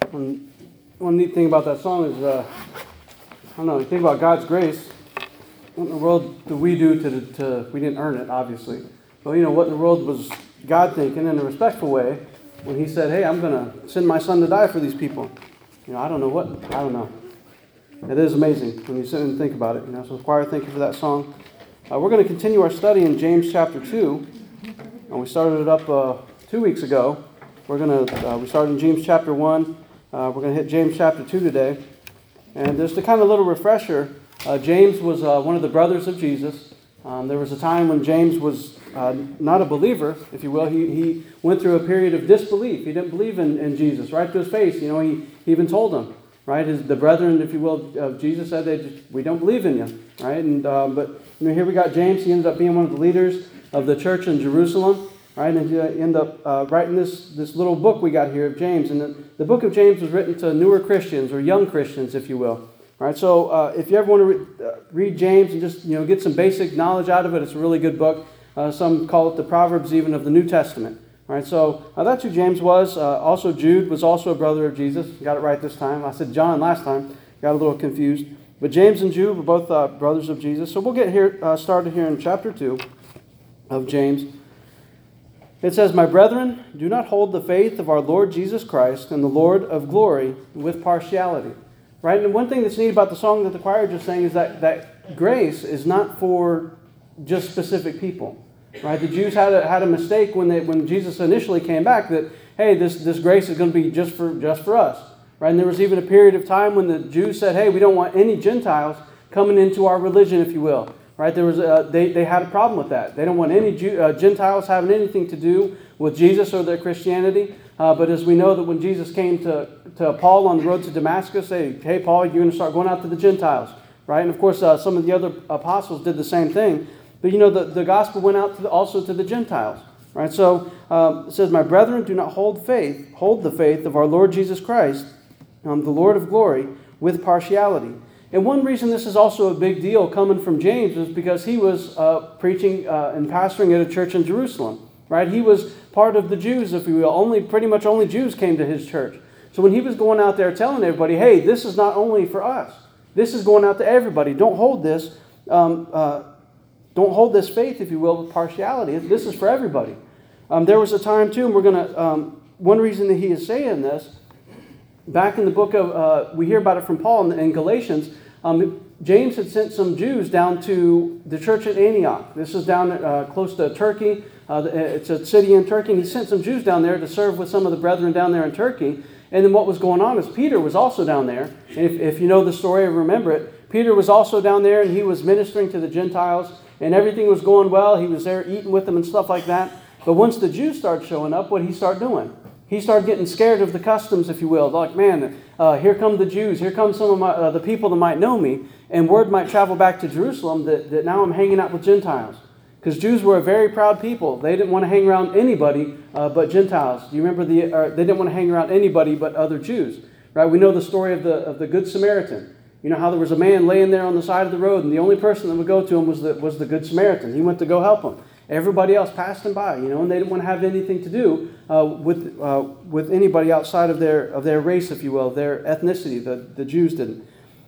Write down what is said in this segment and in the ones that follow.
One neat thing about that song is, I don't know, you think about God's grace. What in the world do we do we didn't earn it, obviously. But, what in the world was God thinking in a respectful way when he said, hey, I'm going to send my son to die for these people? I don't know. It is amazing when you sit and think about it. So choir, thank you for that song. We're going to continue our study in James chapter 2. And we started it up 2 weeks ago. We started in James chapter 1. We're going to hit James chapter 2 today. And just a kind of little refresher, James was one of the brothers of Jesus. There was a time when James was not a believer, if you will. He went through a period of disbelief. He didn't believe in Jesus, right to his face. He even told them, right? The brethren, if you will, of Jesus said, we don't believe in you, right? And but here we got James. He ended up being one of the leaders of the church in Jerusalem, right? And he ended up writing this little book we got here of James. And the book of James was written to newer Christians or young Christians, if you will. All right, so if you ever want to read James and just get some basic knowledge out of it, it's a really good book. Some call it the Proverbs even of the New Testament. All right, so that's who James was. Also, Jude was also a brother of Jesus. Got it right this time. I said John last time. Got a little confused. But James and Jude were both brothers of Jesus. So we'll get here started here in chapter 2 of James. It says, "My brethren, do not hold the faith of our Lord Jesus Christ and the Lord of glory with partiality." Right? And one thing that's neat about the song that the choir just sang is that grace is not for just specific people. Right? The Jews had a mistake when Jesus initially came back that, hey, this grace is going to be just for us. Right? And there was even a period of time when the Jews said, hey, we don't want any Gentiles coming into our religion, if you will. Right? There was they had a problem with that. They don't want any Gentiles having anything to do with Jesus or their Christianity. But as we know that when Jesus came to Paul on the road to Damascus, hey, Paul, you're going to start going out to the Gentiles. Right? And of course, some of the other apostles did the same thing. But the gospel went out also to the Gentiles. Right? So it says, "My brethren, do not hold the faith of our Lord Jesus Christ, the Lord of glory, with partiality." And one reason this is also a big deal coming from James is because he was preaching and pastoring at a church in Jerusalem. Right? He was part of the Jews, if you will. Pretty much only Jews came to his church. So when he was going out there telling everybody, hey, this is not only for us. This is going out to everybody. Don't hold this faith, if you will, with partiality. This is for everybody. There was a time, too, and we're going to... one reason that he is saying this, back in the book of... we hear about it from Paul in Galatians. James had sent some Jews down to the church at Antioch. This is down close to Turkey. It's a city in Turkey. And he sent some Jews down there to serve with some of the brethren down there in Turkey. And then what was going on is Peter was also down there. And if you know the story or remember it, Peter was also down there and he was ministering to the Gentiles. And everything was going well. He was there eating with them and stuff like that. But once the Jews started showing up, what did he start doing? He started getting scared of the customs, if you will. Like, man, here come the Jews. Here come some of the people that might know me. And word might travel back to Jerusalem that now I'm hanging out with Gentiles. Because Jews were a very proud people. They didn't want to hang around anybody but Gentiles. Do you remember they didn't want to hang around anybody but other Jews? Right? We know the story of the Good Samaritan. You know how there was a man laying there on the side of the road, and the only person that would go to him was the Good Samaritan. He went to go help him. Everybody else passed him by, and they didn't want to have anything to do with anybody outside of their race, if you will, their ethnicity. The Jews didn't.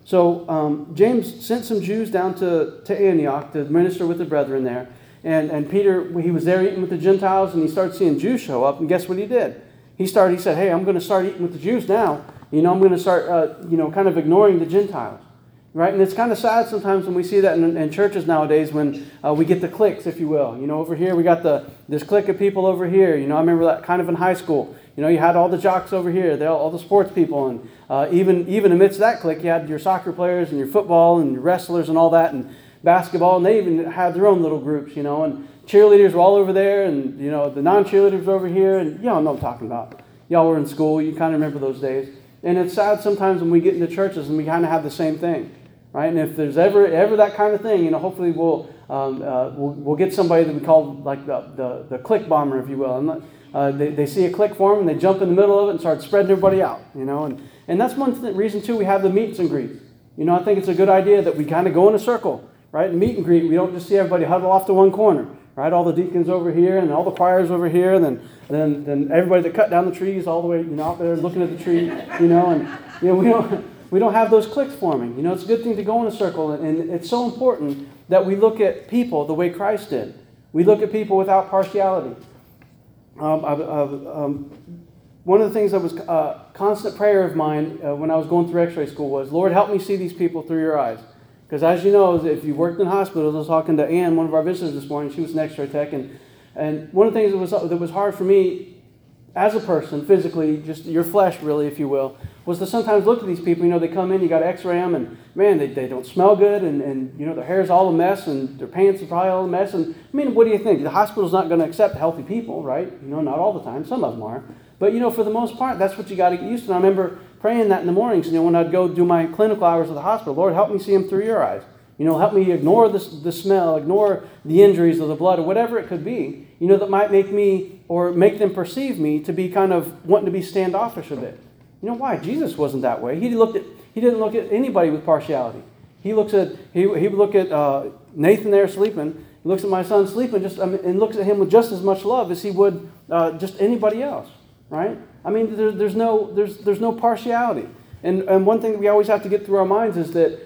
So James sent some Jews down to Antioch to minister with the brethren there. And Peter, he was there eating with the Gentiles, and he started seeing Jews show up. And guess what he did? He said, hey, I'm going to start eating with the Jews now. I'm going to start, kind of ignoring the Gentiles. Right? And it's kind of sad sometimes when we see that in churches nowadays when we get the cliques, if you will. Over here we got this clique of people over here. I remember that kind of in high school. You had all the jocks over here, all the sports people. And even amidst that clique, you had your soccer players and your football and your wrestlers and all that. And basketball, and they even had their own little groups, and cheerleaders were all over there, and, the non-cheerleaders were over here, and y'all know what I'm talking about. Y'all were in school, you kind of remember those days. And it's sad sometimes when we get into churches and we kind of have the same thing, right? And if there's ever that kind of thing, hopefully we'll get somebody that we call like the clique bomber, if you will. And they see a clique form, and they jump in the middle of it and start spreading everybody out, And that's one reason, too, we have the meets and greets. I think it's a good idea that we kind of go in a circle. Right? In meet and greet, we don't just see everybody huddle off to one corner. right? All the deacons over here, and all the choirs over here, and then everybody that cut down the trees all the way, out there looking at the tree, and we don't have those cliques forming. It's a good thing to go in a circle, and it's so important that we look at people the way Christ did. We look at people without partiality. One of the things that was a constant prayer of mine when I was going through x-ray school was, Lord, help me see these people through your eyes. Because as you know, if you worked in hospitals, I was talking to Ann, one of our visitors this morning. She was an x-ray tech. And one of the things that was hard for me as a person, physically, just your flesh really, if you will, was to sometimes look at these people. They come in, you got to x-ray them, and man, they don't smell good, and their hair's all a mess, and their pants are probably all a mess. And what do you think? The hospital's not going to accept healthy people, right? Not all the time. Some of them are. But, for the most part, that's what you got to get used to. And I remember praying that in the mornings, when I'd go do my clinical hours at the hospital. Lord, help me see them through your eyes. Help me ignore the smell, ignore the injuries or the blood or whatever it could be, that might make me or make them perceive me to be kind of wanting to be standoffish a bit. Why? Jesus wasn't that way. He didn't look at anybody with partiality. He would look at Nathan there sleeping. He looks at my son sleeping and looks at him with just as much love as he would just anybody else. Right? There's no partiality. And one thing that we always have to get through our minds is that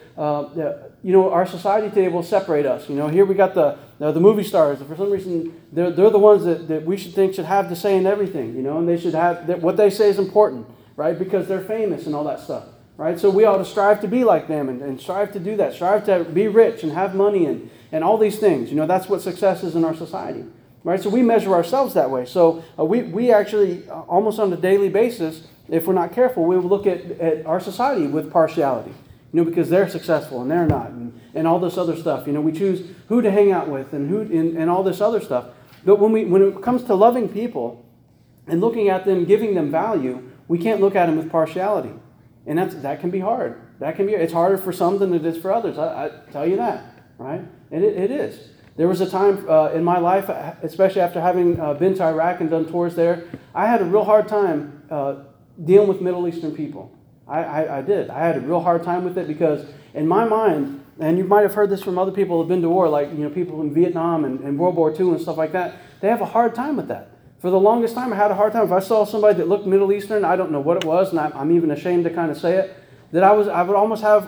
our society today will separate us. Here we got the movie stars. For some reason, they're the ones that we should think should have the say in everything. And they should have what they say is important, right? Because they're famous and all that stuff, right? So we ought to strive to be like them and strive to do that. Strive to be rich and have money and all these things. That's what success is in our society. Right, so we measure ourselves that way. So we actually, almost on a daily basis, if we're not careful, we will look at our society with partiality. Because they're successful and they're not, and all this other stuff. We choose who to hang out with and all this other stuff. But when it comes to loving people and looking at them, giving them value, we can't look at them with partiality, and that can be hard. It's harder for some than it is for others. I tell you that, right? And it is. There was a time in my life, especially after having been to Iraq and done tours there, I had a real hard time dealing with Middle Eastern people. I did. I had a real hard time with it because in my mind, and you might have heard this from other people who have been to war, like people in Vietnam and World War II and stuff like that, they have a hard time with that. For the longest time, I had a hard time. If I saw somebody that looked Middle Eastern, I don't know what it was, and I'm even ashamed to kind of say it, that I would almost have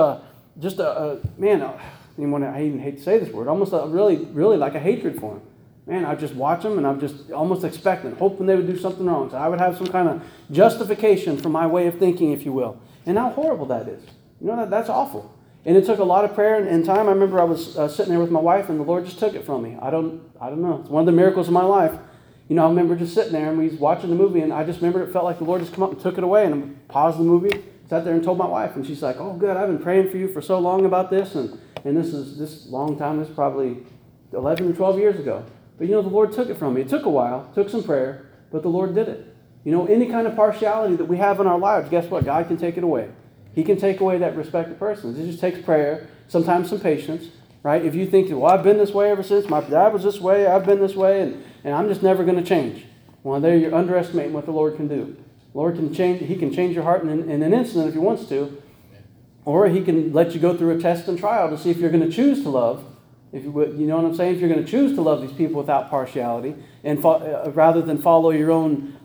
I even hate to say this word, almost really like a hatred for him. Man, I'd just watch them and I'm just almost expecting, hoping they would do something wrong. So I would have some kind of justification for my way of thinking, if you will. And how horrible that is. That's awful. And it took a lot of prayer and time. I remember I was sitting there with my wife and the Lord just took it from me. I don't know. It's one of the miracles of my life. I remember just sitting there and we was watching the movie and I just remember it felt like the Lord just come up and took it away and I paused the movie, sat there and told my wife and she's like, oh good, I've been praying for you for so long about this and this long time, this is probably 11 or 12 years ago. But the Lord took it from me. It took a while, took some prayer, but the Lord did it. Any kind of partiality that we have in our lives, guess what? God can take it away. He can take away that respect of persons. It just takes prayer, sometimes some patience, right? If you think, well, I've been this way ever since, my dad was this way, I've been this way, and I'm just never going to change. Well, there you're underestimating what the Lord can do. The Lord can change. He can change your heart in an instant if He wants to, or He can let you go through a test and trial to see if you're going to choose to love. If you know what I'm saying? If you're going to choose to love these people without partiality, and rather than follow your own,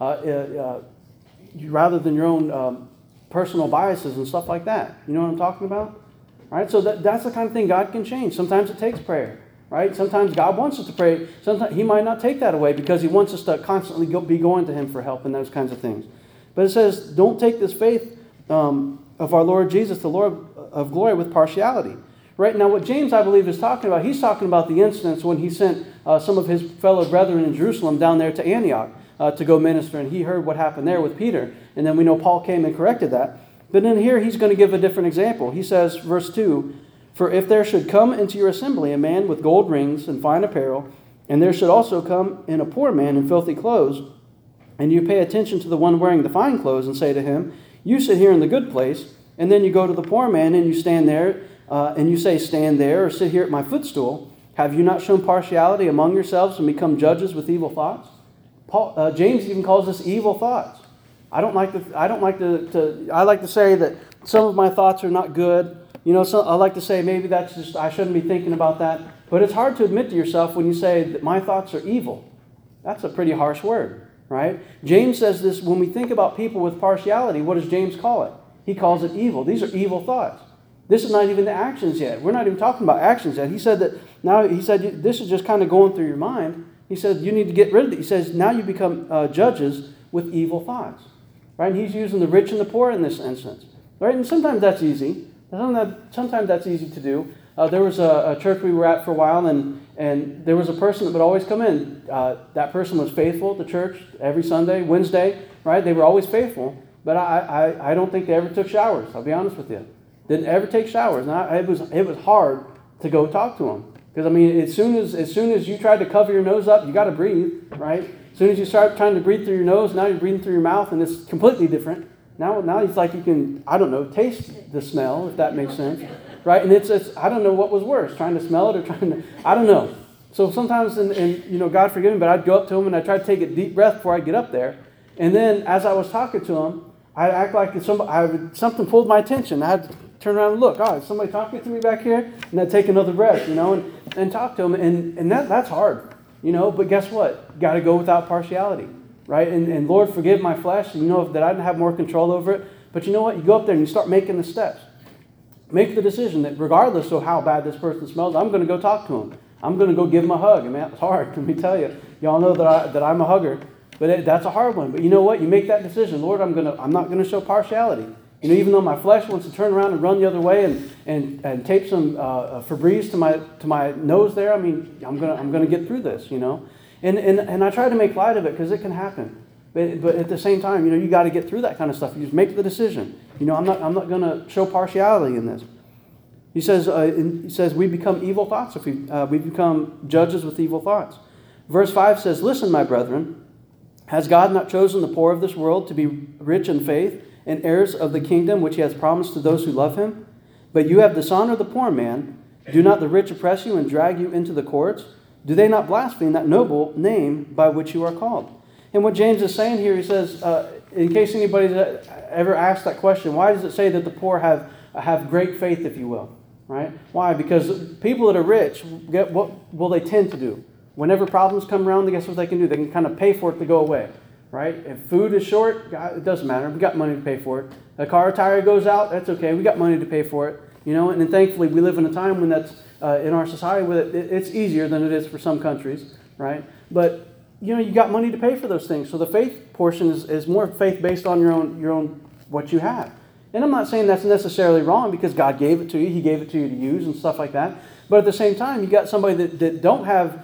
personal biases and stuff like that. You know what I'm talking about? Right? So that's the kind of thing God can change. Sometimes it takes prayer. Right? Sometimes God wants us to pray. Sometimes He might not take that away because He wants us to constantly be going to Him for help and those kinds of things. But it says, don't take this faith of our Lord Jesus, the Lord of glory, with partiality. Right now, what James, I believe, is talking about, he's talking about the instance when he sent some of his fellow brethren in Jerusalem down there to Antioch to go minister, and he heard what happened there with Peter. And then we know Paul came and corrected that. But then here he's going to give a different example. He says, verse 2, for if there should come into your assembly a man with gold rings and fine apparel, and there should also come in a poor man in filthy clothes, and you pay attention to the one wearing the fine clothes and say to him, you sit here in the good place, and then you go to the poor man and you stand there, and you say, stand there, or sit here at my footstool, have you not shown partiality among yourselves and become judges with evil thoughts? James even calls this evil thoughts. I like to say that some of my thoughts are not good, So I like to say maybe that's just, I shouldn't be thinking about that. But it's hard to admit to yourself when you say that my thoughts are evil. That's a pretty harsh word, right? James says this, when we think about people with partiality, what does James call it? He calls it evil. These are evil thoughts. This is not even the actions yet. We're not even talking about actions yet. He said this is just kind of going through your mind. He said you need to get rid of it. He says now you become judges with evil thoughts, right? And he's using the rich and the poor in this instance, right? And sometimes that's easy. Sometimes that's easy to do. There was a church we were at for a while, and there was a person that would always come in. That person was faithful at the church every Sunday, Wednesday, right? They were always faithful, but I don't think they ever took showers. I'll be honest with you. Didn't ever take showers. And it was hard to go talk to them. Because, as soon as you tried to cover your nose up, you got to breathe, right? As soon as you start trying to breathe through your nose, now you're breathing through your mouth, and it's completely different. Now it's like you can, taste the smell, if that makes sense, right? And it's I don't know what was worse, trying to smell it or I don't know. So sometimes, God forgive me, but I'd go up to him and I'd try to take a deep breath before I get up there. And then as I was talking to him, I'd act like something pulled my attention. I had to turn around and look. Is somebody talking to me back here? And I'd take another breath, and talk to him. And that's hard, but guess what? Got to go without partiality. Right? And Lord, forgive my flesh. That I didn't have more control over it. But you know what? You go up there and you start making the steps. Make the decision that regardless of how bad this person smells, I'm going to go talk to him. I'm going to go give him a hug. It's hard. Let me tell you. Y'all know that I'm a hugger. But that's a hard one. But you know what? You make that decision. Lord, I'm not going to show partiality. Even though my flesh wants to turn around and run the other way and tape some Febreze to my nose there. I'm going to get through this. And I try to make light of it because it can happen. But at the same time, you got to get through that kind of stuff. You just make the decision. I'm not going to show partiality in this. He says we become evil thoughts if we become judges with evil thoughts. Verse 5 says, "Listen, my brethren, has God not chosen the poor of this world to be rich in faith and heirs of the kingdom which he has promised to those who love him? But you have dishonored the poor man. Do not the rich oppress you and drag you into the courts? Do they not blaspheme that noble name by which you are called?" And what James is saying here, he says, in case anybody's ever asked that question, why does it say that the poor have great faith, if you will? Right? Why? Because people that are rich, what will they tend to do? Whenever problems come around, guess what they can do? They can kind of pay for it to go away. Right? If food is short, it doesn't matter. We got money to pay for it. A car tire goes out, that's okay. We got money to pay for it. And thankfully we live in a time when that's in our society where it's easier than it is for some countries, right? But you got money to pay for those things. So the faith portion is more faith based on your own what you have. And I'm not saying that's necessarily wrong because God gave it to you. He gave it to you to use and stuff like that. But at the same time, you got somebody that don't have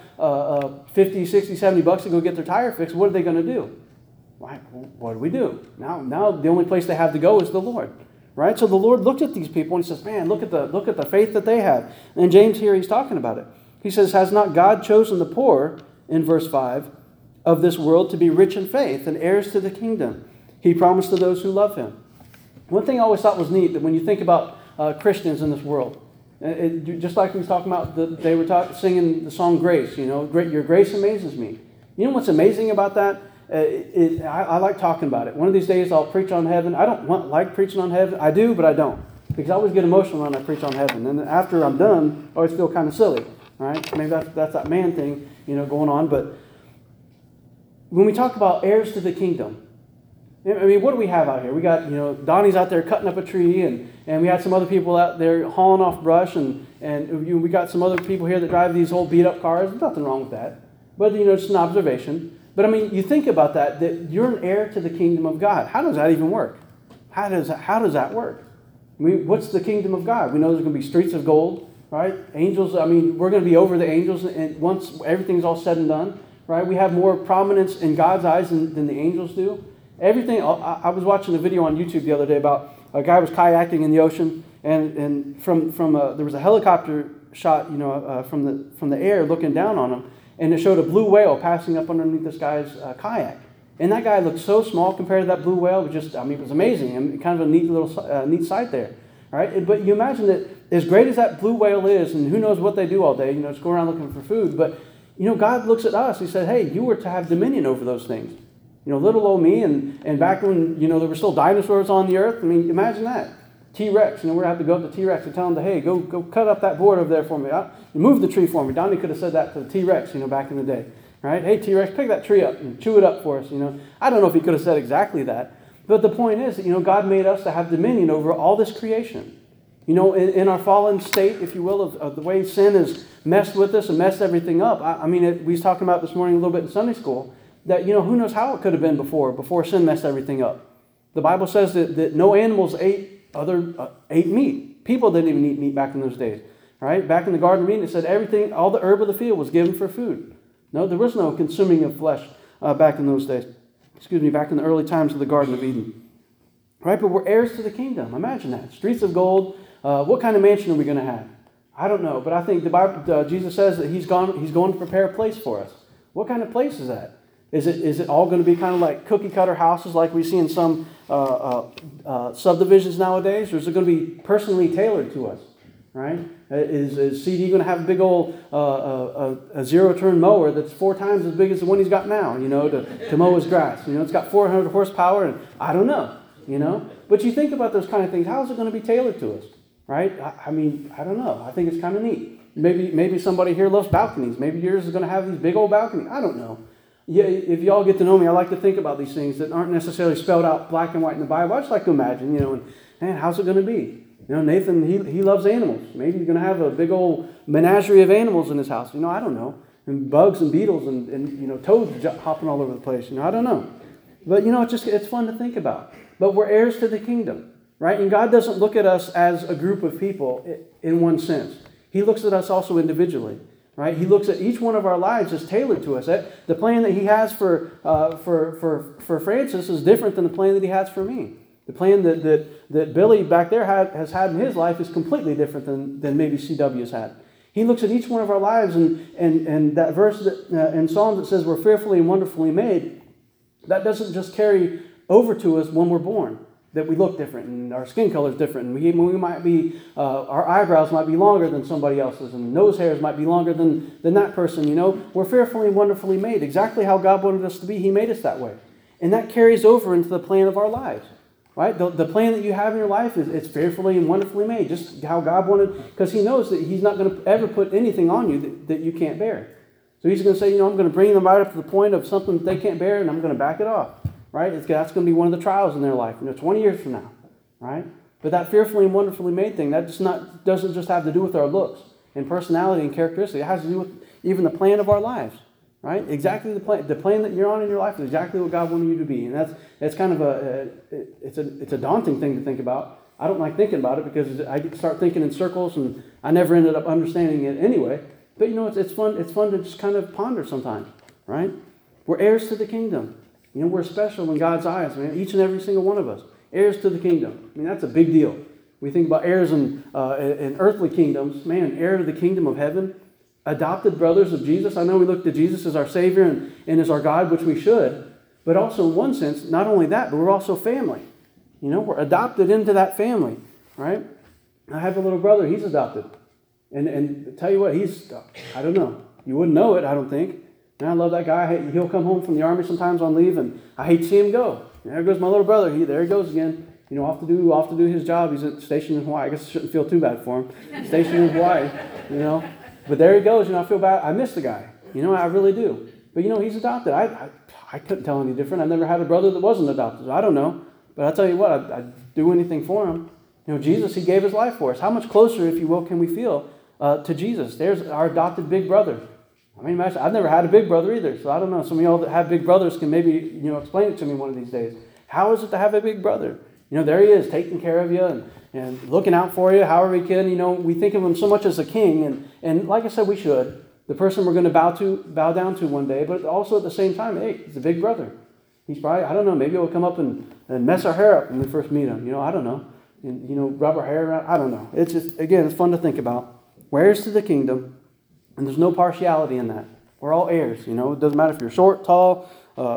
50, 60, 70 bucks to go get their tire fixed. What are they going to do? What do we do? Now the only place they have to go is the Lord. Right? So the Lord looked at these people and he says, man, look at the faith that they have. And James here, he's talking about it. He says, has not God chosen the poor, in verse 5, of this world to be rich in faith and heirs to the kingdom he promised to those who love him? One thing I always thought was neat, that when you think about Christians in this world, just like we was talking about, they were singing the song Grace, your grace amazes me. You know what's amazing about that? I like talking about it. One of these days I'll preach on heaven. I don't like preaching on heaven. I do, but I don't. Because I always get emotional when I preach on heaven. And after I'm done, I always feel kind of silly. Right? Maybe that's that man thing, going on. But when we talk about heirs to the kingdom, what do we have out here? We got, Donnie's out there cutting up a tree, and we had some other people out there hauling off brush, and we got some other people here that drive these old beat up cars. There's nothing wrong with that. But, it's an observation. But you think about that you're an heir to the kingdom of God. How does that even work? How does that work? What's the kingdom of God? We know there's going to be streets of gold, right? Angels, we're going to be over the angels and once everything's all said and done, right? We have more prominence in God's eyes than the angels do. Everything. I was watching a video on YouTube the other day about a guy was kayaking in the ocean, and from there was a helicopter shot, from the air looking down on him. And it showed a blue whale passing up underneath this guy's kayak. And that guy looked so small compared to that blue whale. It was it was amazing. And kind of a neat sight there. Right? But you imagine that as great as that blue whale is, and who knows what they do all day, just go around looking for food. But, God looks at us. He said, hey, you were to have dominion over those things. Little old me. And back when, there were still dinosaurs on the earth. Imagine that. T-Rex. We're going to have to go up to T-Rex and tell him, hey, go cut up that board over there for me. Move the tree for me. Donnie could have said that to the T-Rex, back in the day. Right? Hey, T-Rex, pick that tree up and chew it up for us. I don't know if he could have said exactly that. But the point is that, God made us to have dominion over all this creation. In our fallen state, if you will, of the way sin has messed with us and messed everything up. We was talking about this morning a little bit in Sunday school, that, who knows how it could have been before sin messed everything up. The Bible says that no animals ate meat. People didn't even eat meat back in those days. Right? Back in the Garden of Eden, it said everything, all the herb of the field was given for food. No, there was no consuming of flesh back in those days. Back in the early times of the Garden of Eden. Right? But we're heirs to the kingdom. Imagine that. Streets of gold. What kind of mansion are we going to have? I don't know, but I think the Bible, Jesus says that he's going to prepare a place for us. What kind of place is that? Is it all going to be kind of like cookie cutter houses like we see in some subdivisions nowadays, or is it going to be personally tailored to us? Right? Is CD going to have a big old a zero-turn mower that's 4 times as big as the one he's got now? To mow his grass. It's got 400 horsepower, and I don't know. But you think about those kind of things. How is it going to be tailored to us? Right? I don't know. I think it's kind of neat. Maybe somebody here loves balconies. Maybe yours is going to have these big old balconies. I don't know. Yeah, if y'all get to know me, I like to think about these things that aren't necessarily spelled out black and white in the Bible. I just like to imagine, and man, how's it going to be? Nathan, he loves animals. Maybe he's going to have a big old menagerie of animals in his house. I don't know. And bugs and beetles and toads hopping all over the place. I don't know. But, it's fun to think about. But we're heirs to the kingdom. Right? And God doesn't look at us as a group of people in one sense. He looks at us also individually. Right? He looks at each one of our lives as tailored to us. The plan that He has for Francis is different than the plan that He has for me. The plan that Billy back there has had in his life is completely different than maybe CW has had. He looks at each one of our lives, and that verse in Psalms that says we're fearfully and wonderfully made, that doesn't just carry over to us when we're born. That we look different and our skin color is different. And we might be, our eyebrows might be longer than somebody else's, and nose hairs might be longer than that person. We're fearfully and wonderfully made. Exactly how God wanted us to be, He made us that way. And that carries over into the plan of our lives. Right? The plan that you have in your life it's fearfully and wonderfully made. Just how God wanted, because He knows that He's not going to ever put anything on you that you can't bear. So He's going to say, I'm going to bring them right up to the point of something that they can't bear, and I'm going to back it off. Right? That's going to be one of the trials in their life, 20 years from now. Right? But that fearfully and wonderfully made thing, that doesn't just have to do with our looks and personality and characteristics. It has to do with even the plan of our lives. Right? Exactly the plan that you're on in your life is exactly what God wanted you to be. And that's kind of it's a daunting thing to think about. I don't like thinking about it because I start thinking in circles and I never ended up understanding it anyway. But it's fun to just kind of ponder sometimes. Right? We're heirs to the kingdom. We're special in God's eyes, man. Each and every single one of us. Heirs to the kingdom. That's a big deal. We think about heirs in earthly kingdoms. Man, heir to the kingdom of heaven. Adopted brothers of Jesus. I know we look to Jesus as our Savior and as our God, which we should. But also in one sense, not only that, but we're also family. We're adopted into that family. Right? I have a little brother. He's adopted. And tell you what, I don't know. You wouldn't know it, I don't think. And I love that guy. He'll come home from the army sometimes on leave, and I hate to see him go. There goes my little brother. There he goes again. Off to do his job. He's stationed in Hawaii. I guess I shouldn't feel too bad for him. Stationed in Hawaii, But there he goes. I feel bad. I miss the guy. I really do. But he's adopted. I couldn't tell any different. I've never had a brother that wasn't adopted. I don't know. But I'll tell you what, I'd do anything for him. Jesus, He gave His life for us. How much closer, if you will, can we feel to Jesus? There's our adopted big brother. Imagine, I've never had a big brother either, so I don't know. Some of y'all that have big brothers can maybe, explain it to me one of these days. How is it to have a big brother? There he is, taking care of you and looking out for you however he can. We think of him so much as a king, and like I said, we should. The person we're going to bow down to one day, but also at the same time, hey, he's a big brother. He's probably, I don't know, maybe he'll come up and mess our hair up when we first meet him. I don't know. And, rub our hair around. I don't know. It's just, again, it's fun to think about. We're heirs to the kingdom. And there's no partiality in that. We're all heirs. It doesn't matter if you're short, tall,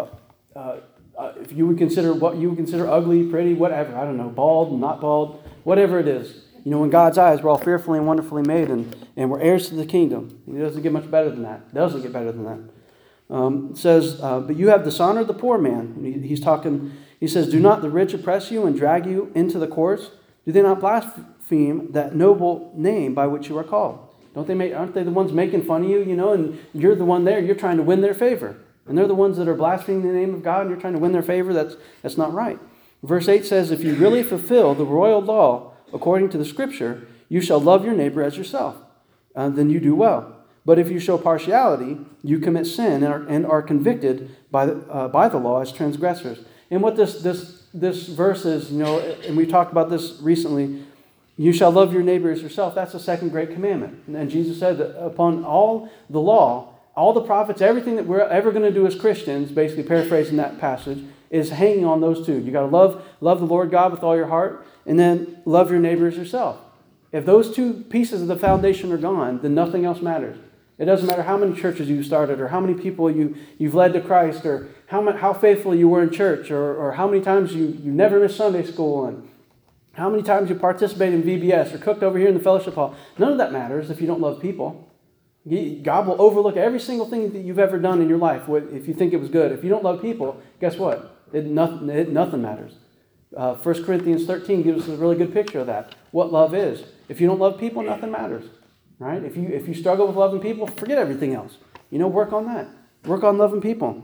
if you would consider what you would consider ugly, pretty, whatever. I don't know, bald, not bald, whatever it is. In God's eyes, we're all fearfully and wonderfully made, and we're heirs to the kingdom. It doesn't get much better than that. It doesn't get better than that. It says, but you have dishonored the poor man. He's talking. He says, do not the rich oppress you and drag you into the courts? Do they not blaspheme that noble name by which you are called? Aren't they the ones making fun of you, and you're the one there, you're trying to win their favor. And they're the ones that are blaspheming the name of God, and you're trying to win their favor. That's not right. Verse 8 says, if you really fulfill the royal law according to the Scripture, you shall love your neighbor as yourself. Then you do well. But if you show partiality, you commit sin and are convicted by the law as transgressors. And what this verse is, and we talked about this recently, you shall love your neighbor as yourself. That's the second great commandment. And Jesus said that upon all the law, all the prophets, everything that we're ever going to do as Christians, basically paraphrasing that passage, is hanging on those two. You got to love the Lord God with all your heart, and then love your neighbor as yourself. If those two pieces of the foundation are gone, then nothing else matters. It doesn't matter how many churches you started, or how many people you've led to Christ, or how faithful you were in church, or how many times you never missed Sunday school, and how many times you participated in VBS or cooked over here in the fellowship hall. None of that matters if you don't love people. God will overlook every single thing that you've ever done in your life if you think it was good. If you don't love people, guess what? Nothing matters. 1 Corinthians 13 gives us a really good picture of that, what love is. If you don't love people, nothing matters. Right? If you struggle with loving people, forget everything else. Work on that. Work on loving people.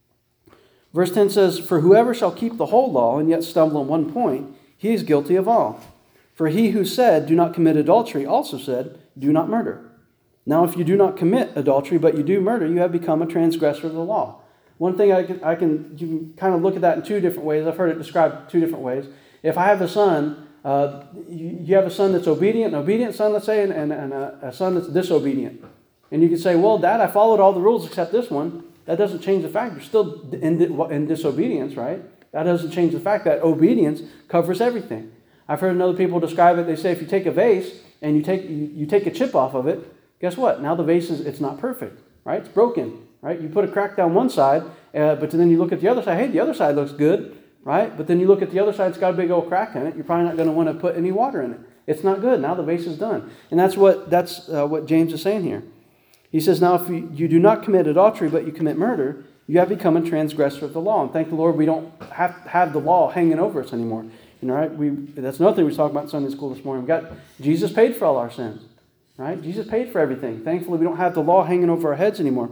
Verse 10 says, for whoever shall keep the whole law and yet stumble in one point, he is guilty of all. For he who said, do not commit adultery, also said, do not murder. Now, if you do not commit adultery, but you do murder, you have become a transgressor of the law. One thing you can kind of look at that in two different ways. I've heard it described two different ways. If I have a son, you have a son that's obedient, an obedient son, let's say, and a son that's disobedient. And you can say, well, Dad, I followed all the rules except this one. That doesn't change the fact you're still in disobedience, right? That doesn't change the fact that obedience covers everything. I've heard other people describe it. They say if you take a vase and you take a chip off of it, guess what? Now the vase it's not perfect, right? It's broken, right? You put a crack down one side, but then you look at the other side. Hey, the other side looks good, right? But then you look at the other side, it's got a big old crack in it. You're probably not going to want to put any water in it. It's not good. Now the vase is done. And that's what James is saying here. He says, now if you do not commit adultery, but you commit murder, you have become a transgressor of the law. And thank the Lord we don't have the law hanging over us anymore. Right? That's another thing we talked about in Sunday school this morning. Jesus paid for all our sins. Right? Jesus paid for everything. Thankfully, we don't have the law hanging over our heads anymore.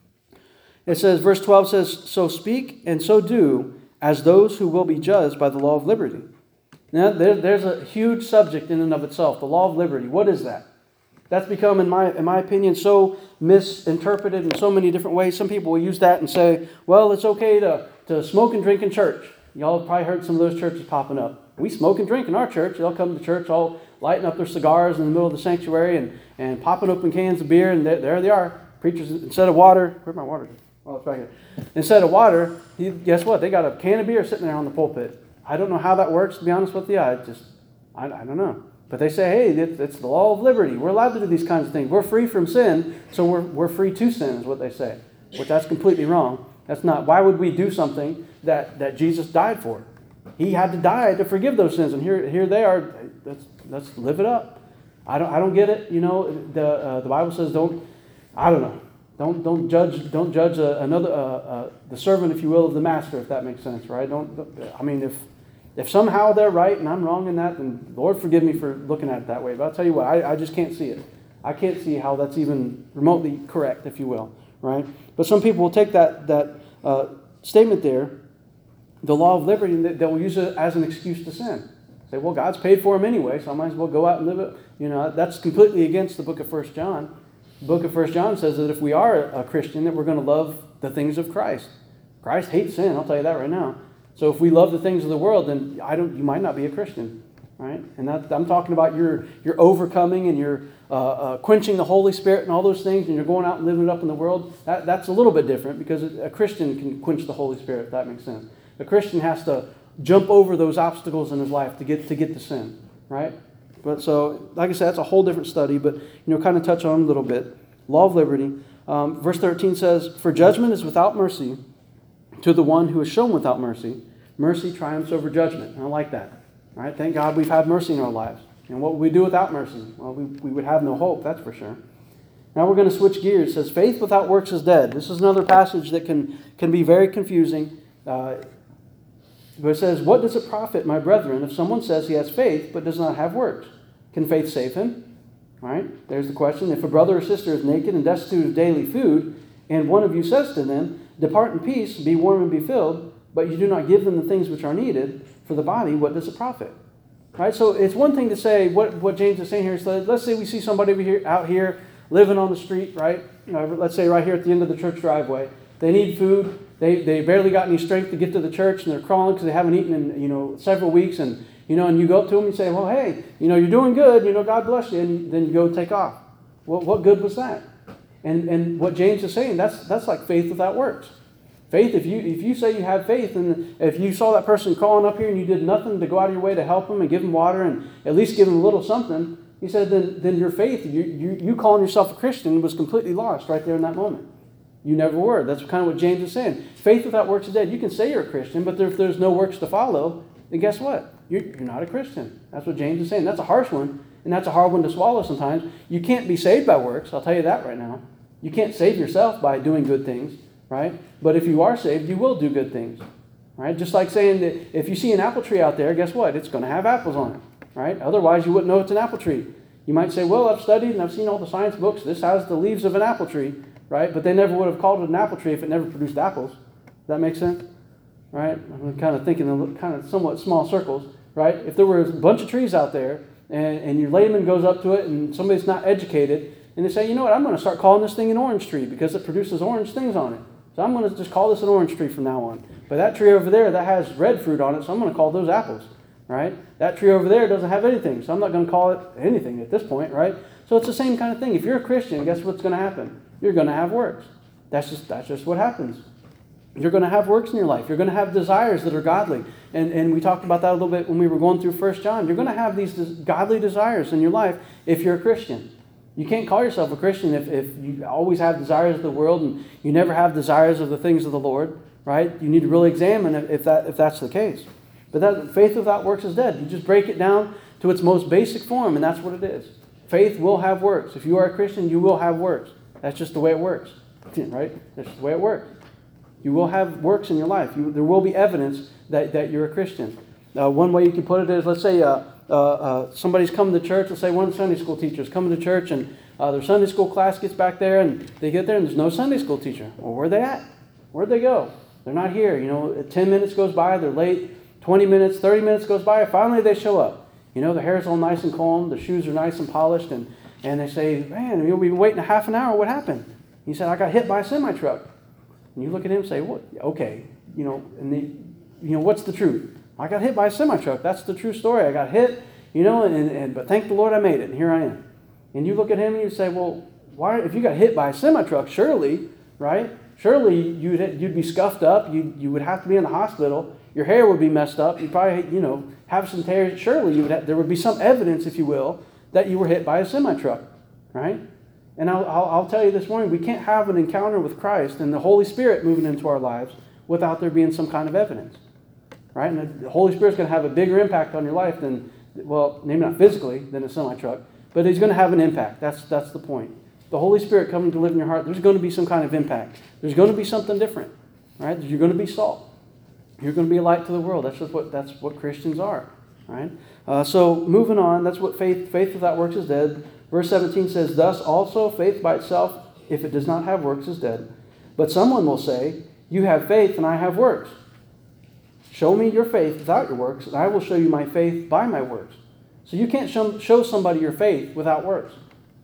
It says, verse 12 says, so speak and so do as those who will be judged by the law of liberty. Now, there's a huge subject in and of itself, the law of liberty. What is that? That's become, in my opinion, so misinterpreted in so many different ways. Some people will use that and say, well, it's okay to smoke and drink in church. Y'all have probably heard some of those churches popping up. We smoke and drink in our church. They'll come to church all lighting up their cigars in the middle of the sanctuary and popping open cans of beer, and there they are. Preachers, instead of water, where's my water? Oh, it's back here. Instead of water, guess what? They got a can of beer sitting there on the pulpit. I don't know how that works, to be honest with you. I don't know. But they say, hey, it's the law of liberty. We're allowed to do these kinds of things. We're free from sin, so we're free to sin, is what they say. But that's completely wrong. That's not. Why would we do something that Jesus died for? He had to die to forgive those sins, and here they are. Let's live it up. I don't get it. The Bible says don't judge the servant, if you will, of the master, if that makes sense, right? If somehow they're right and I'm wrong in that, then Lord forgive me for looking at it that way. But I'll tell you what, I just can't see it. I can't see how that's even remotely correct, if you will, right? But some people will take that statement there, the law of liberty, and they will use it as an excuse to sin. Say, well, God's paid for them anyway, so I might as well go out and live it. That's completely against the book of 1 John. The book of 1 John says that if we are a Christian, that we're going to love the things of Christ. Christ hates sin, I'll tell you that right now. So if we love the things of the world, then you might not be a Christian, right? And I'm talking about you're overcoming and you're quenching the Holy Spirit and all those things, and you're going out and living it up in the world. That's a little bit different, because a Christian can quench the Holy Spirit, if that makes sense. A Christian has to jump over those obstacles in his life to get to sin, right? But so, like I said, that's a whole different study, but kind of touch on it a little bit. Law of liberty. Verse 13 says, for judgment is without mercy to the one who is shown without mercy. Mercy triumphs over judgment. And I like that. All right? Thank God we've had mercy in our lives. And what would we do without mercy? Well, we would have no hope, that's for sure. Now we're going to switch gears. It says, faith without works is dead. This is another passage that can be very confusing. But it says, what does it profit, my brethren, if someone says he has faith but does not have works? Can faith save him? All right, there's the question. If a brother or sister is naked and destitute of daily food, and one of you says to them, depart in peace, be warm and be filled, but you do not give them the things which are needed for the body, what does it profit? Right, so it's one thing to say, what James is saying here is, let's say we see somebody out here living on the street, right? Let's say right here at the end of the church driveway. They need food. They barely got any strength to get to the church, and they're crawling because they haven't eaten in several weeks. And you go up to them and say, well, hey, you're doing good. God bless you. And then you go take off. Well, what good was that? And what James is saying, that's like faith without works. Faith, if you say you have faith, and if you saw that person crawling up here and you did nothing to go out of your way to help them and give them water and at least give them a little something, he said, then your faith, you calling yourself a Christian, was completely lost right there in that moment. You never were. That's kind of what James is saying. Faith without works is dead. You can say you're a Christian, but if there's no works to follow, then guess what? You're not a Christian. That's what James is saying. That's a harsh one, and that's a hard one to swallow sometimes. You can't be saved by works. I'll tell you that right now. You can't save yourself by doing good things, right? But if you are saved, you will do good things, right? Just like saying that if you see an apple tree out there, guess what? It's going to have apples on it, right? Otherwise, you wouldn't know it's an apple tree. You might say, well, I've studied and I've seen all the science books. This has the leaves of an apple tree, right? But they never would have called it an apple tree if it never produced apples. Does that make sense? Right? I'm kind of thinking in kind of somewhat small circles, right? If there were a bunch of trees out there and your layman goes up to it and somebody's not educated and they say, you know what, I'm going to start calling this thing an orange tree because it produces orange things on it. So I'm going to just call this an orange tree from now on. But that tree over there, that has red fruit on it, so I'm going to call those apples, right? That tree over there doesn't have anything, so I'm not going to call it anything at this point, right? So it's the same kind of thing. If you're a Christian, guess what's going to happen? You're going to have works. That's just what happens. You're going to have works in your life. You're going to have desires that are godly. And we talked about that a little bit when we were going through 1 John. You're going to have these godly desires in your life if you're a Christian. You can't call yourself a Christian if you always have desires of the world and you never have desires of the things of the Lord, right? You need to really examine if that's the case. But that faith without works is dead. You just break it down to its most basic form, and that's what it is. Faith will have works. If you are a Christian, you will have works. That's just the way it works, right? That's just the way it works. You will have works in your life. There will be evidence that you're a Christian. One way you can put it is, let's say somebody's coming to church. Let's say one of the Sunday school teachers coming to church, and their Sunday school class gets back there, and they get there, and there's no Sunday school teacher. Well, where are they at? Where'd they go? They're not here. 10 minutes goes by, they're late. 20 minutes, 30 minutes goes by, finally they show up. Their hair's all nice and combed, the shoes are nice and polished, and they say, man, we've been waiting a half an hour, what happened? He said, I got hit by a semi-truck. And you look at him and say, what? Okay, what's the truth? I got hit by a semi-truck. That's the true story. I got hit, but thank the Lord I made it, and here I am. And you look at him and you say, well, why? If you got hit by a semi-truck, surely, right? Surely you'd be scuffed up. You would have to be in the hospital. Your hair would be messed up. You'd probably, have some tears. Surely there would be some evidence, if you will, that you were hit by a semi-truck, right? And I'll tell you this morning, we can't have an encounter with Christ and the Holy Spirit moving into our lives without there being some kind of evidence, right? And the Holy Spirit's going to have a bigger impact on your life than, well, maybe not physically, than a semi-truck, but He's going to have an impact. That's the point. The Holy Spirit coming to live in your heart, there's going to be some kind of impact. There's going to be something different, right? You're going to be salt. You're going to be a light to the world. That's what Christians are, right? So moving on, that's what faith without works is dead. Verse 17 says, thus also faith by itself, if it does not have works, is dead. But someone will say, you have faith and I have works. Show me your faith without your works, and I will show you my faith by my works. So you can't show somebody your faith without works.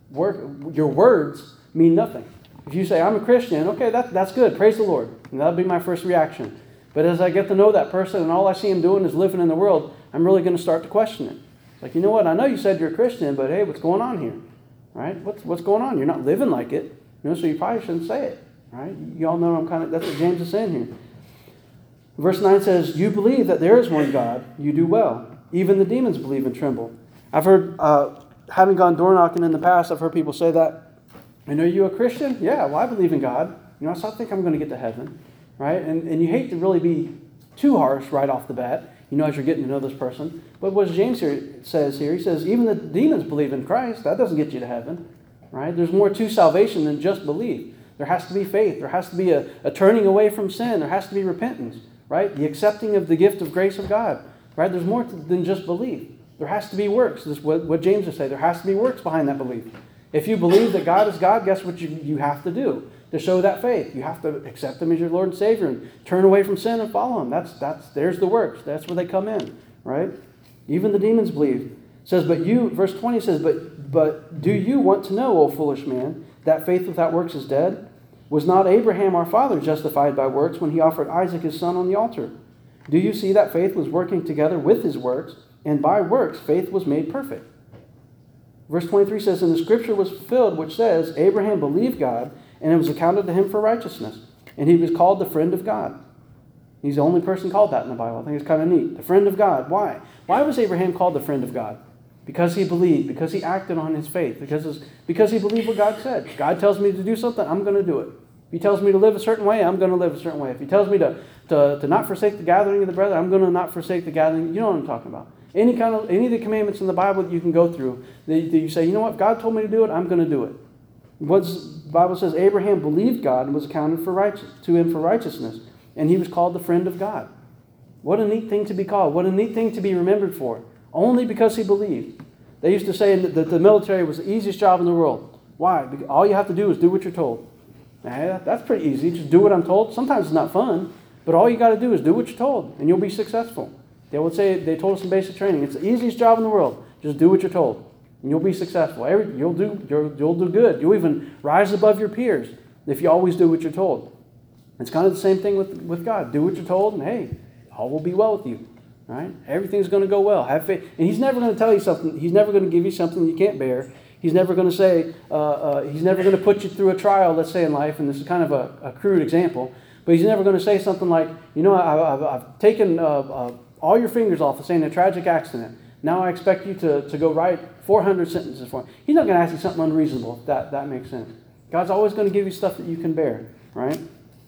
Your words mean nothing. If you say, I'm a Christian, okay, that's good. Praise the Lord. And that'll be my first reaction. But as I get to know that person and all I see him doing is living in the world, I'm really going to start to question it. It's like, you know what? I know you said you're a Christian, but hey, what's going on here? Right? What's going on? You're not living like it. So you probably shouldn't say it. Right? You all know that's what James is saying here. Verse 9 says, you believe that there is one God, you do well. Even the demons believe and tremble. I've heard, having gone door knocking in the past, I've heard people say that. And are you a Christian? Yeah, well, I believe in God. So I think I'm going to get to heaven. Right? And you hate to really be too harsh right off the bat, as you're getting to know this person. But what James says here, he says, even the demons believe in Christ. That doesn't get you to heaven. Right? There's more to salvation than just belief. There has to be faith. There has to be a turning away from sin. There has to be repentance. right? The accepting of the gift of grace of God, right? There's more than just belief. There has to be works. This is what James would say. There has to be works behind that belief. If you believe that God is God, guess what you have to do to show that faith? You have to accept Him as your Lord and Savior and turn away from sin and follow Him. There's the works. That's where they come in, right? Even the demons believe. It says, verse 20 says, but do you want to know, O foolish man, that faith without works is dead? Was not Abraham our father justified by works when he offered Isaac his son on the altar? Do you see that faith was working together with his works, and by works faith was made perfect? Verse 23 says, and the scripture was fulfilled, which says, Abraham believed God, and it was accounted to him for righteousness, and he was called the friend of God. He's the only person called that in the Bible. I think it's kind of neat. The friend of God. Why? Why was Abraham called the friend of God? Because he believed, because he acted on his faith, because he believed what God said. God tells me to do something, I'm going to do it. If He tells me to live a certain way, I'm going to live a certain way. If He tells me to not forsake the gathering of the brethren, I'm going to not forsake the gathering. You know what I'm talking about. Any of the commandments in the Bible that you can go through, that you say, you know what, God told me to do it, I'm going to do it. The Bible says Abraham believed God and was accounted to him for righteousness, and he was called the friend of God. What a neat thing to be called. What a neat thing to be remembered for. Only because he believed. They used to say that the military was the easiest job in the world. Why? Because all you have to do is do what you're told. That's pretty easy. Just do what I'm told. Sometimes it's not fun, but all you got to do is do what you're told, and you'll be successful. They would say, they told us in basic training, it's the easiest job in the world. Just do what you're told, and you'll be successful. You'll do good. You'll even rise above your peers if you always do what you're told. It's kind of the same thing with God. Do what you're told, and hey, all will be well with you. Right? Everything's going to go well. Have faith. And He's never going to tell you something. He's never going to give you something you can't bear. He's never going to say, He's never going to put you through a trial, let's say, in life, and this is kind of a crude example, but He's never going to say something like, you know, I've taken all your fingers off, saying a tragic accident. Now I expect you to go write 400 sentences for me. He's not going to ask you something unreasonable, if that makes sense. God's always going to give you stuff that you can bear, right?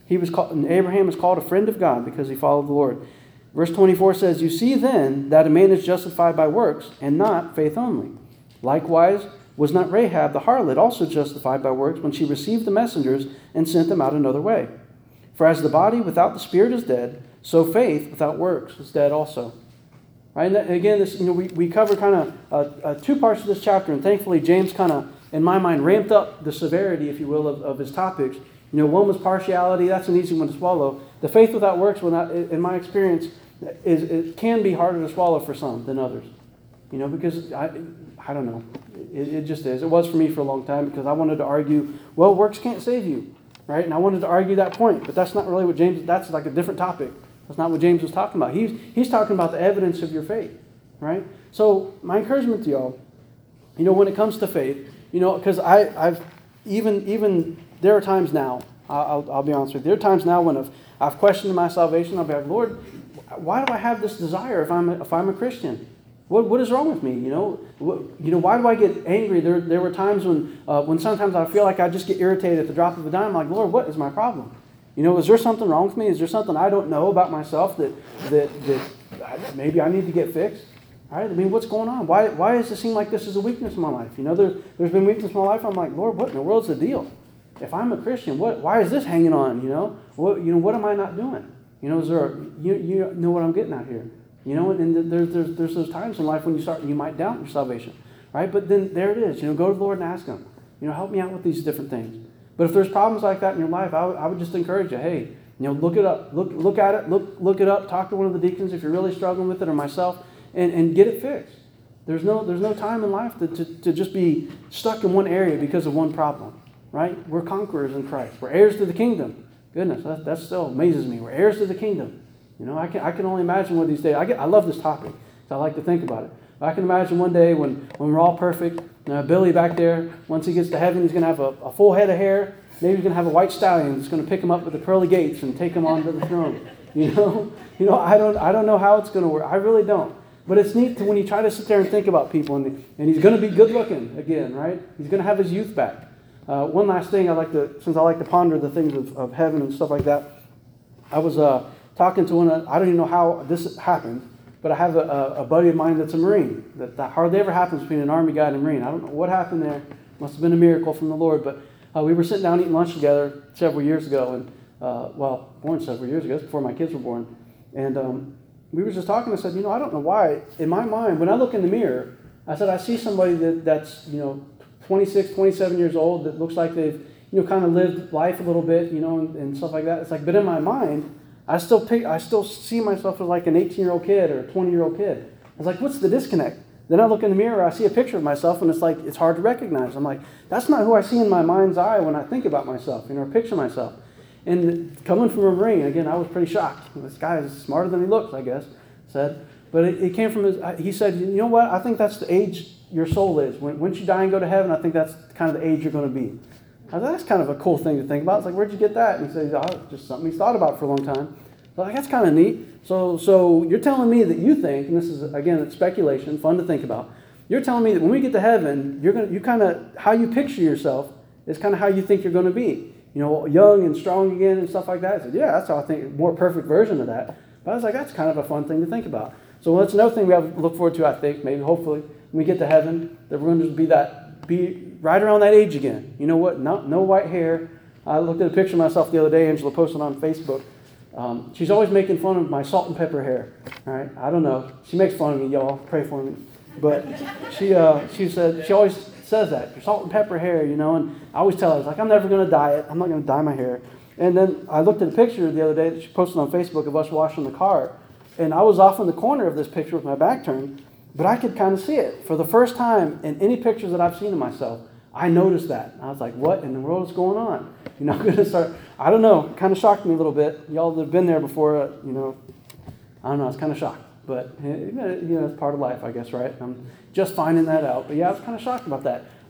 Abraham was called a friend of God because he followed the Lord. Verse 24 says, you see then that a man is justified by works and not faith only. Likewise, was not Rahab the harlot also justified by works when she received the messengers and sent them out another way? For as the body without the spirit is dead, so faith without works is dead also. Right? And again, we cover kind of two parts of this chapter, and thankfully James kind of, in my mind, ramped up the severity, if you will, of his topics. One was partiality. That's an easy one to swallow. The faith without works, in my experience, it can be harder to swallow for some than others. Because I don't know. It just is. It was for me for a long time because I wanted to argue, well, works can't save you, right? And I wanted to argue that point, but that's not really what James, that's like a different topic. That's not what James was talking about. He's talking about the evidence of your faith, right? So my encouragement to y'all, when it comes to faith, because I've even there are times now, I'll be honest with you, there are times now when I've questioned my salvation. I'll be like, Lord, why do I have this desire if I'm a Christian? What is wrong with me? Why do I get angry? There were times when sometimes I feel like I just get irritated at the drop of a dime. I'm like, Lord, what is my problem? Is there something wrong with me? Is there something I don't know about myself that maybe I need to get fixed? All right? What's going on? Why does it seem like this is a weakness in my life? There's been weakness in my life. I'm like, Lord, what in the world's the deal? If I'm a Christian, why is this hanging on? What am I not doing? Is there you know what I'm getting at here? And there's those times in life when you might doubt your salvation, right? But then there it is. Go to the Lord and ask Him. Help me out with these different things. But if there's problems like that in your life, I would just encourage you. Hey, look it up. Look at it. Look it up. Talk to one of the deacons if you're really struggling with it, or myself, and get it fixed. There's no time in life to just be stuck in one area because of one problem, right? We're conquerors in Christ. We're heirs to the kingdom. Goodness, that still amazes me. We're heirs to the kingdom. I can only imagine one of these days. I love this topic, so I like to think about it. I can imagine one day when we're all perfect. Billy back there, once he gets to heaven, he's going to have a full head of hair. Maybe he's going to have a white stallion that's going to pick him up with the pearly gates and take him onto the throne. I don't know how it's going to work. I really don't. But it's neat when you try to sit there and think about people, and he's going to be good looking again, right? He's going to have his youth back. One last thing since I like to ponder the things of heaven and stuff like that, I was talking to I don't even know how this happened, but I have a buddy of mine that's a Marine. That hardly ever happens between an Army guy and a Marine. I don't know what happened there. Must have been a miracle from the Lord. But we were sitting down eating lunch together several years ago, and born several years ago, before my kids were born. And we were just talking. I said, I don't know why. In my mind, when I look in the mirror, I said, I see somebody that's 26, 27 years old that looks like they've, kind of lived life a little bit, and stuff like that. It's like, but in my mind, I still see myself as like an 18-year-old kid or a 20-year-old kid. I was like, what's the disconnect? Then I look in the mirror, I see a picture of myself, and it's like, it's hard to recognize. I'm like, that's not who I see in my mind's eye when I think about myself, or picture myself. And coming from a Marine, again, I was pretty shocked. This guy is smarter than he looks, I guess, said. But it came from he said, you know what? I think that's the age your soul is. Once you die and go to heaven, I think that's kind of the age you're going to be. I thought, that's kind of a cool thing to think about. It's like, where'd you get that? And he said, just something he's thought about for a long time. So like, that's kind of neat. So you're telling me that you think, and this is, again, it's speculation, fun to think about. You're telling me that when we get to heaven, you kind of, how you picture yourself is kind of how you think you're going to be. Young and strong again and stuff like that. I said, yeah, that's how I think, a more perfect version of that. But I was like, that's kind of a fun thing to think about. So that's another thing we have to look forward to, I think, maybe hopefully, when we get to heaven, that we're going to be right around that age again. You know what? No white hair. I looked at a picture of myself the other day. Angela posted on Facebook. She's always making fun of my salt and pepper hair. All right? I don't know. She makes fun of me, y'all. Pray for me. But she said, she always says that, your salt and pepper hair, and I always tell her, I'm never going to dye it. I'm not going to dye my hair. And then I looked at a picture the other day that she posted on Facebook of us washing the car, and I was off in the corner of this picture with my back turned, but I could kind of see it. For the first time in any pictures that I've seen of myself, I noticed that. I was like, what in the world is going on? I'm going to start, I don't know, kind of shocked me a little bit. Y'all that have been there before, I don't know, I was kind of shocked. But, it's part of life, I guess, right? I'm just finding that out. But yeah, I was kind of shocked about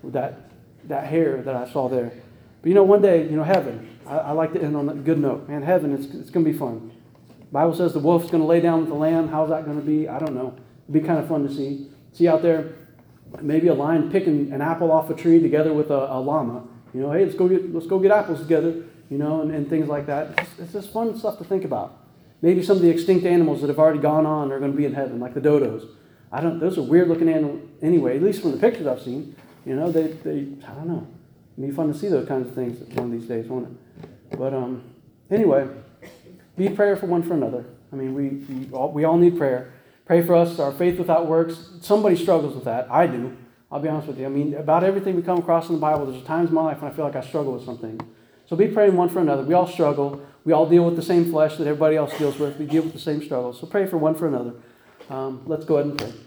that hair that I saw there. But one day, heaven, I like to end on a good note. Man, heaven, it's going to be fun. The Bible says the wolf's going to lay down with the lamb. How's that going to be? I don't know. It'd be kind of fun to see out there, maybe a lion picking an apple off a tree together with a llama. Hey, let's go get apples together, and things like that. It's just fun stuff to think about. Maybe some of the extinct animals that have already gone on are going to be in heaven, like the dodos. Those are weird looking animals anyway, at least from the pictures I've seen. They I don't know. It'd be fun to see those kinds of things one of these days, won't it? But anyway, be prayerful one for another. I mean, we all need prayer. Pray for us, our faith without works. Somebody struggles with that. I do. I'll be honest with you. I mean, about everything we come across in the Bible, there's times in my life when I feel like I struggle with something. So be praying one for another. We all struggle. We all deal with the same flesh that everybody else deals with. We deal with the same struggles. So pray for one for another. Let's go ahead and pray.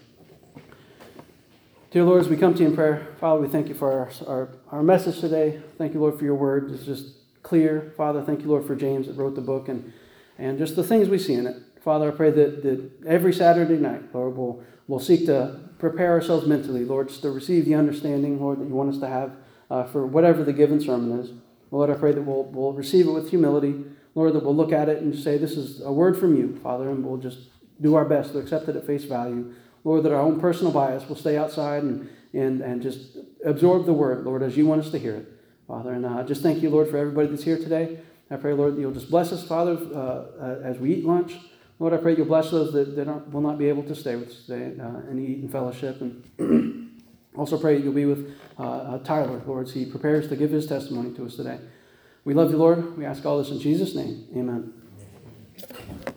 Dear Lord, as we come to you in prayer, Father, we thank you for our message today. Thank you, Lord, for your word. It's just clear. Father, thank you, Lord, for James that wrote the book and just the things we see in it. Father, I pray that every Saturday night, Lord, we'll seek to prepare ourselves mentally, Lord, just to receive the understanding, Lord, that you want us to have for whatever the given sermon is. Lord, I pray that we'll receive it with humility. Lord, that we'll look at it and say, this is a word from you, Father, and we'll just do our best to accept it at face value. Lord, that our own personal bias will stay outside and just absorb the word, Lord, as you want us to hear it, Father. And I just thank you, Lord, for everybody that's here today. I pray, Lord, that you'll just bless us, Father, as we eat lunch. Lord, I pray you'll bless those that will not be able to stay with us today and eat in fellowship. And also pray you'll be with Tyler, Lord, as he prepares to give his testimony to us today. We love you, Lord. We ask all this in Jesus' name. Amen.